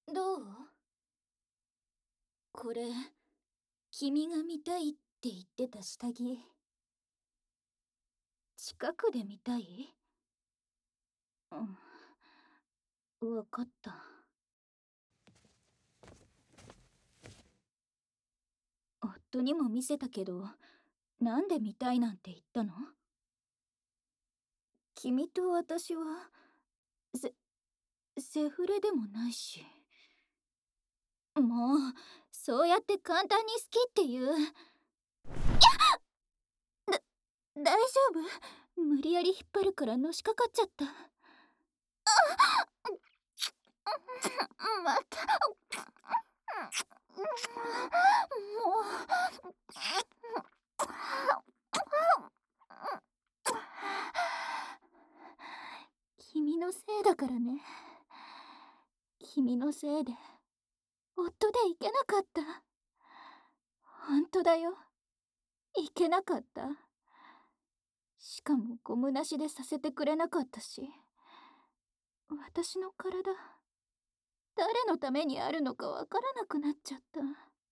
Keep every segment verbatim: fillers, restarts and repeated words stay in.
どう？これ、君が見たいって言ってた下着。近くで見たい？うん、わかった。夫にも見せたけど、なんで見たいなんて言ったの？君と私は、セ、セフレでもないし。もう、そうやって簡単に好きって言う。だ、大丈夫？無理やり引っ張るからのしかかっちゃった。また。もう。君のせいだからね。君のせいで夫で行けなかった。本当だよ。行けなかった。しかもゴムなしでさせてくれなかったし、私の体、誰のためにあるのかわからなくなっちゃった。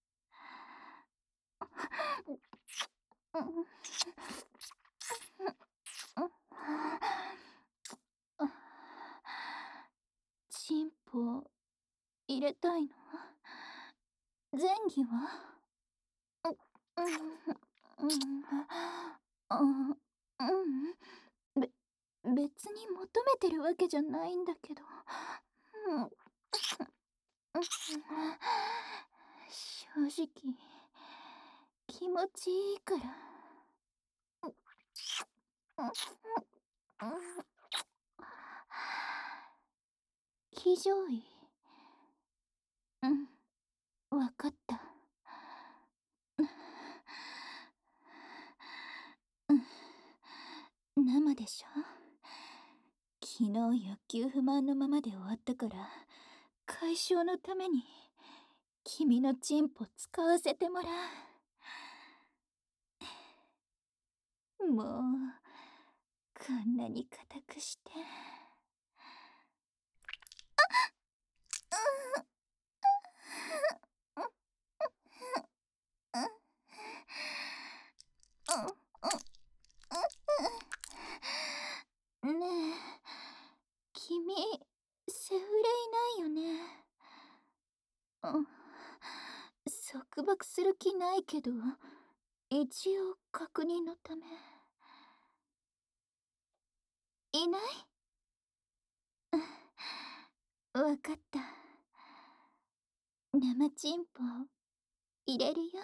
チンポ入れたいの？前儀は？うん、べ、別に求めてるわけじゃないんだけど。正直、気持ちいいから。騎乗位。うん、わかった。生でしょ？昨日欲求不満のままで終わったから、解消のために君のチンポ使わせてもらう。もうこんなに固くして。ねえ、君セフレいないよね。うん、束縛する気ないけど、一応確認のため。いない？わかった。生チンポ入れるよ。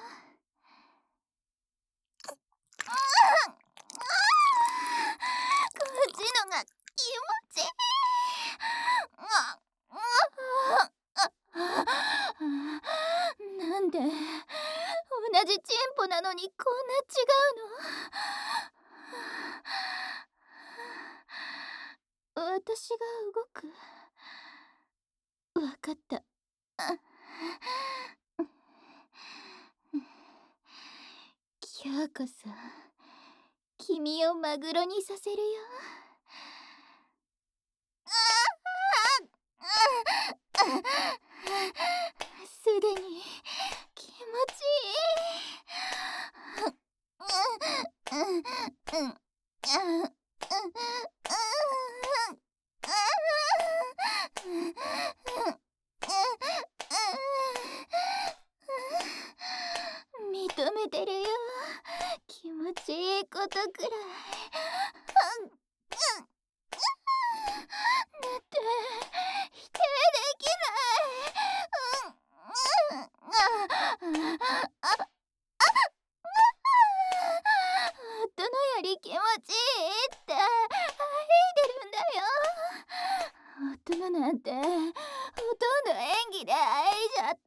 こっちのが気持ちいい。なんで同じチンポなのにこんな違うの？私が動く？わかった。今日こそ君をマグロにさせるよ。すでに気持ちいい。認めてるよ。気持ちいいことくらい。だって否定できない。夫のより気持ちいいって吐いてるんだよ。夫のなんてほとんど演技で愛いちゃった。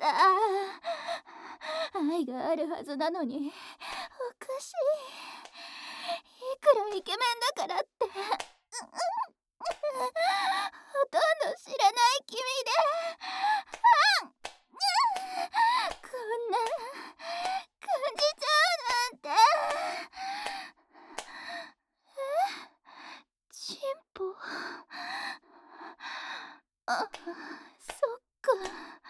愛があるはずなのにおかしい。いくらイケメンだからってほとんど知らない君でこんな感じちゃうなんて。え、チンポ？あ、そっか。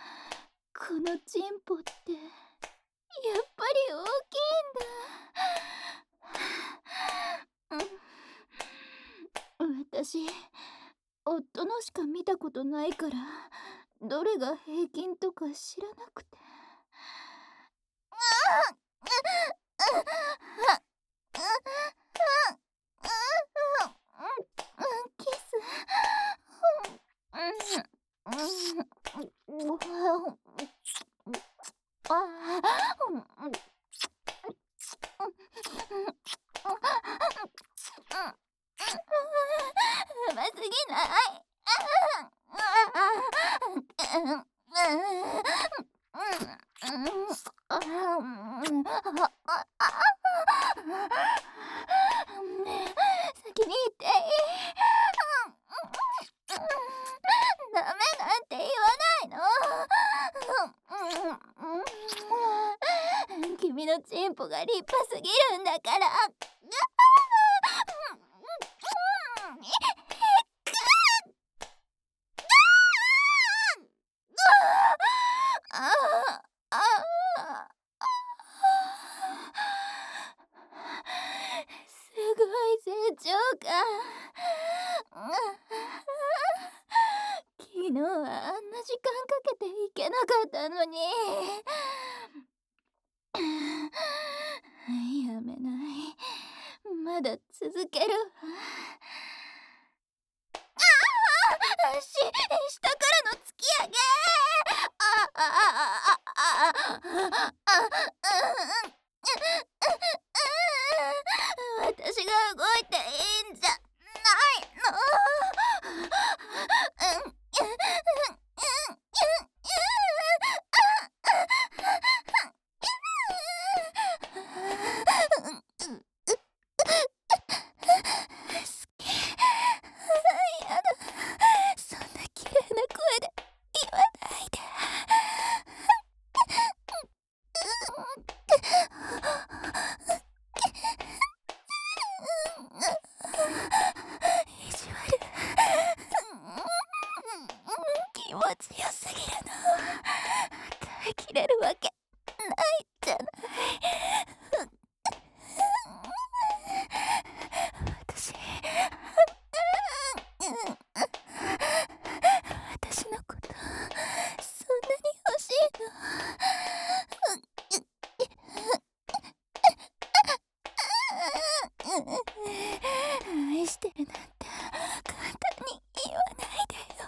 のチンポってやっぱり大きいんだ。うん、私夫のしか見たことないからどれが平均とか知らなくて。キス。うますぎない？先に言っていい？ダメなんて言わないの？君のチンポが立派すぎるんだから。すごい成長感。昨日はあんな時間かけていけなかったのに。やめない。まだ続けるわ。あし、下からの突き上げ。ああああああ私が動いていいんじゃないの？やだ、そんな綺麗な声で言わないで。意地悪。気持ちよすぎるの。耐えきれるわけないじゃない。私私のことそんなに欲しいの？愛してるなんて簡単に言わないでよ。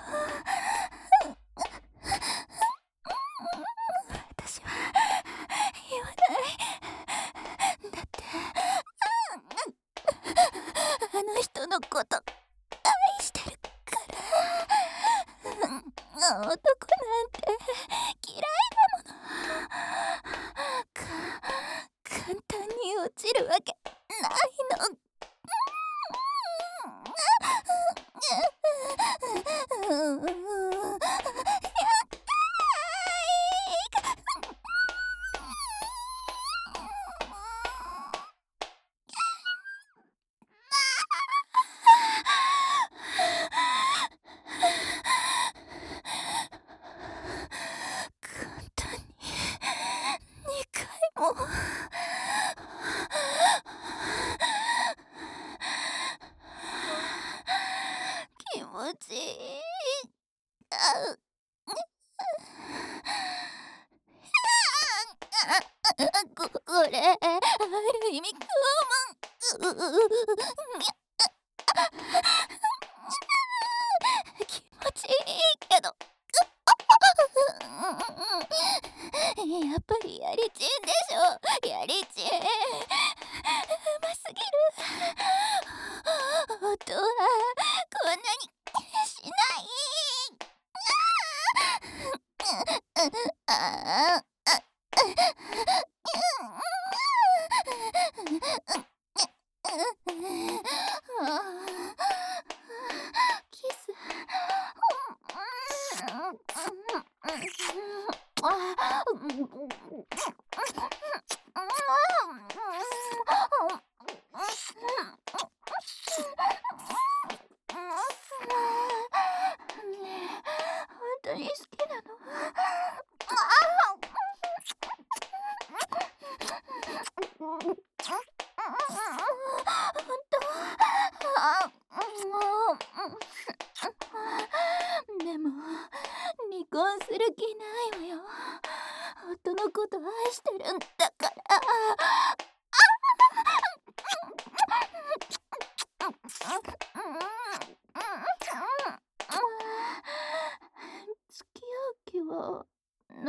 私は言わない。だってあの人のこと愛してるから。男なんて嫌いだもの。か簡単に落ちるわけないの。簡単ににかいも。気持ちいい。あここれある意味拷問。気持ちいいけどやっぱりやりちんでしょ。やりちんうますぎる。夫はこんなにしない。ああキス。 のこと愛してるんだから。付き合う気はない。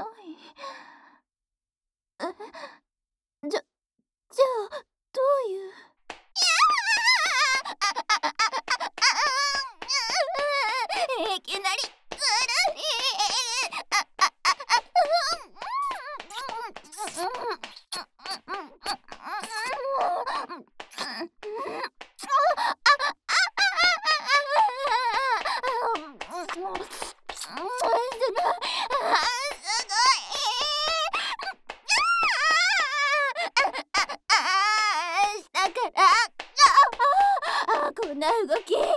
え、じゃ、じゃあ、どういう。いきなりずるい。こんな動きできるんだ。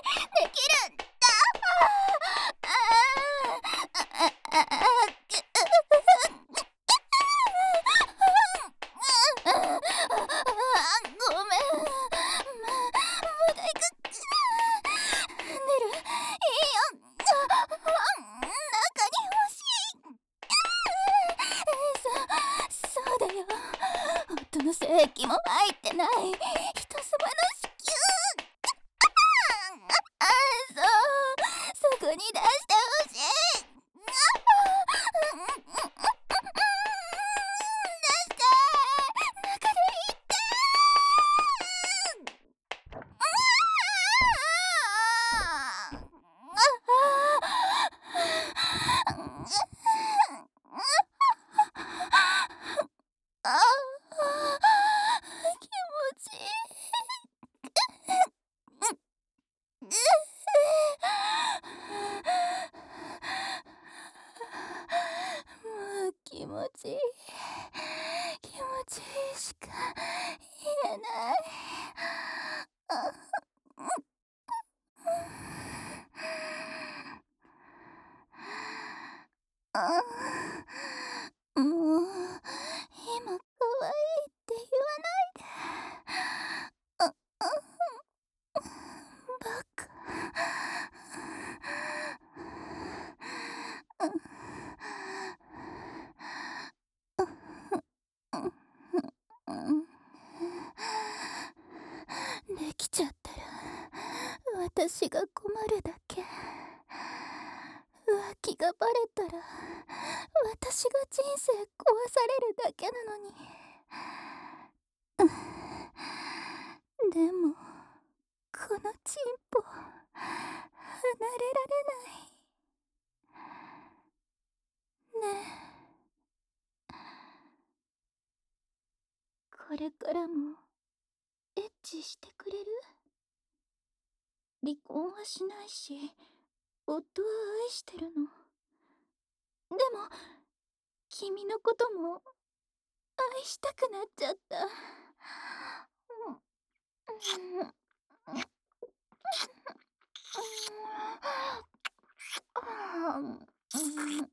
ごめん。ま、まだ行く。出る。いいよ。中に欲しい。そ、そうだよ。夫の精液も入ってない人様の子宮。そう、そこに出してほしい。ああ、気持ちいい。もう気持ちいい。気持ちいいしか言えない。ああ、もう今可愛いって言わないで。あ、あ、バカ。できちゃったら私が困るだけ。浮気がバレたら私が人生壊されるだけなのに。でもこのチンポ離れられない。ねえ、これからもエッチしてくれる？離婚はしないし、夫は愛してるの。でも君のことも愛したくなっちゃった。うん